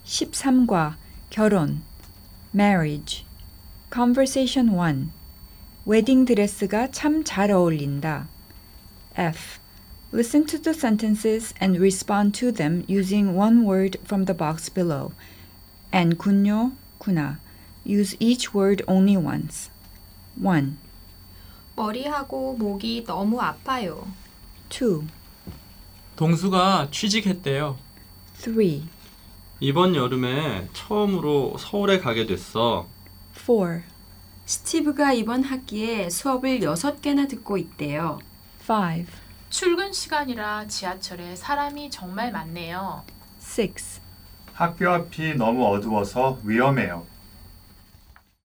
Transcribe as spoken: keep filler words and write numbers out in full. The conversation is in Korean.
십삼과 결혼 marriage. Conversation one. 웨딩 드레스가 참 잘 어울린다. F. Listen to the sentences and respond to them using one word from the box below. and 군요, 구나. Use each word only once. one. 머리하고 목이 너무 아파요. two. 동수가 취직했대요. three. 이번 여름에 처음으로 서울에 가게 됐어. four. 스티브가 이번 학기에 수업을 여섯 개나 듣고 있대요. five. 출근 시간이라 지하철에 사람이 정말 많네요. six. 학교 앞이 너무 어두워서 위험해요.